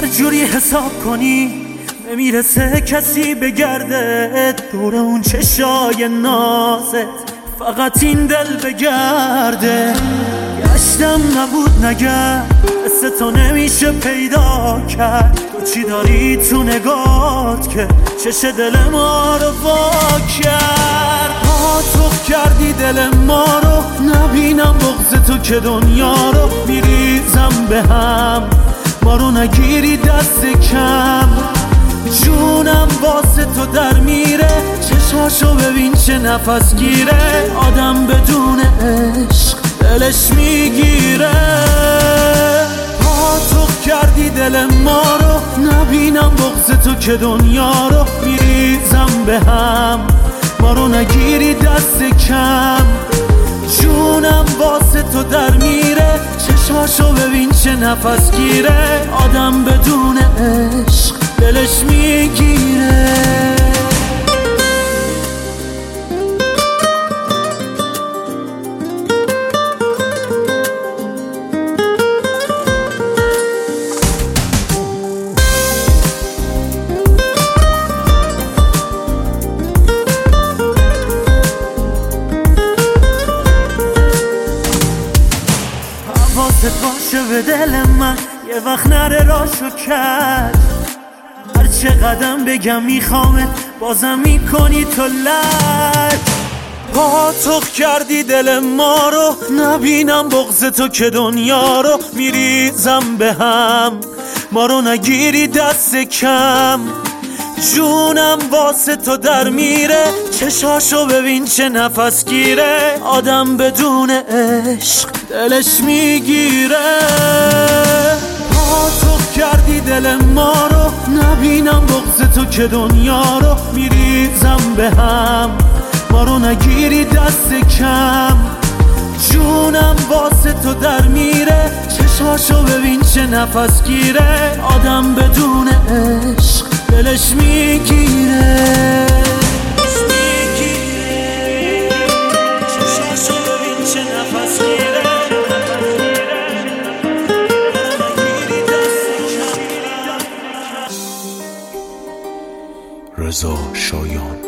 جوری حساب کنی نمیرسه کسی بگرده دور اون چشای نازت، فقط این دل بگرده. گشتم نبود نگرد، مثل تو نمیشه پیدا کرد. تو چی داری تو نگات که چش دل ما رو وا کرد؟ تو کردی دل ما رو، نبینم بغض تو که دنیا رو میریزم به هم. ما رو نگیری دست کم، جونم واسه تو در میره. چشاشو ببین چه نفس گیره، آدم بدون عشق دلش میگیره. تو کردی دل ما رو، نبینم بغض تو که دنیا رو میریزم به هم. ما رو نگیری دست کم، جونم واسه تو در میره. چشاشو ببین چه نفس گیره، آدم بدون عشق دلش میگیره. حواست باشه به دل من، یه وقت نره راشو کرد. هر چه قدم بگم میخوامت، بازم میکنی تو لج. پاتخ کردی دل ما رو، نبینم بغض تو که دنیا رو میریزم به هم. ما رو نگیری دست کم، جونم واسه تو در میره. چشاشو ببین چه نفس گیره، آدم بدون عشق دلش میگیره. تو کردی دل ما رو، نبینم بغض تو که دنیا رو میریزم به هم. ما رو نگیری دست کم، جونم واسه تو در میره. چشاشو ببین چه نفس گیره، آدم بدون عشق دلش میگیره. چشاشو ببین چه نفس گیره، رضا شایان.